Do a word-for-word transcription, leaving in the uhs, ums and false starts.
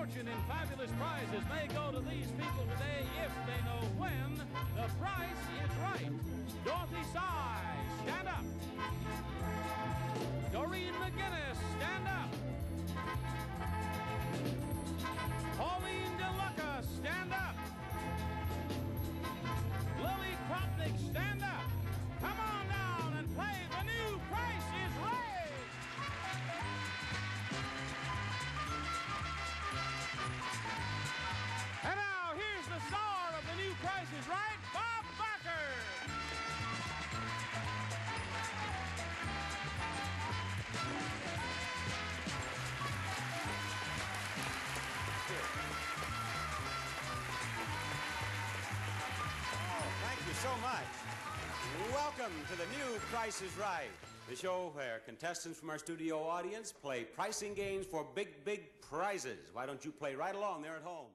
fortune in fabulous prizes may go to these people today if they know when the price is right. Dorothy Size, stand up. Doreen McGinnis, stand up. Pauline DeLuca, stand up. Lily Kropnik, stand up. Come on down and play The New Price is Right. And now, here's the star of The New Price is Right, Bob Barker. Thank you so much. Welcome to The New Price is Right, the show where contestants from our studio audience play pricing games for big, big prizes. Why don't you play right along there at home?